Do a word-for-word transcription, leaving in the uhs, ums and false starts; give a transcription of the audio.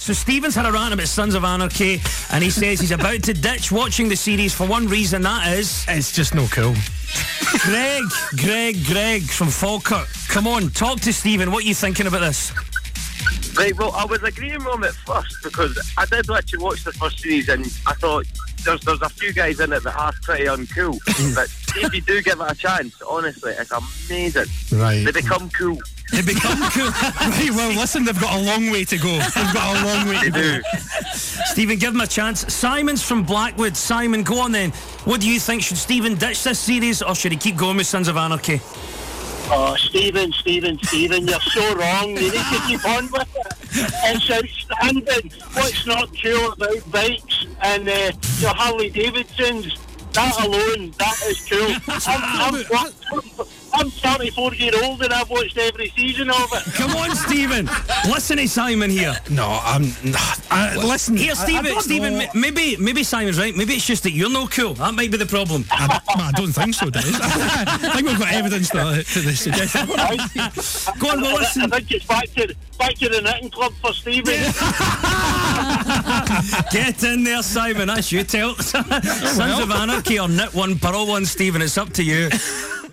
So Stephen's had a rant about Sons of Anarchy, and he says he's about to ditch watching the series for one reason, that is... It's just no cool. Greg, Greg, Greg from Falkirk. Come on, talk to Stephen. What are you thinking about this? Right, well, I was agreeing with him at first because I did actually watch the first series and I thought there's there's a few guys in it that are pretty uncool. But if you do give it a chance, honestly, it's amazing. Right. They become cool. They become cool. Right, well, listen, they've got a long way to go. They've got a long way to They go. do. Stephen, give him a chance. Simon's from Blackwood. Simon, go on then. What do you think? Should Stephen ditch this series or should he keep going with Sons of Anarchy? Oh, Stephen, Stephen, Stephen, you're so wrong. You need to keep on with it. It's outstanding. What's not cool about bikes and uh, your Harley Davidsons? That alone, that is cool. I'm, I'm, I'm thirty-four year old and I've watched every season of it. Come on, Stephen. Listen to Simon here. No, I'm... I, listen... Here, I- I Stephen, don't Stephen, know. m- maybe maybe Simon's right. Maybe it's just that you're no cool. That might be the problem. I, I don't think so, Des. I think we've got evidence to, to the suggestion. Go on, well, I, listen. I think it's back to, back to the knitting club for Stephen. Get in there, Simon. That's you tell. Sons of Anarchy or Knit One, Pearl One, Stephen. It's up to you.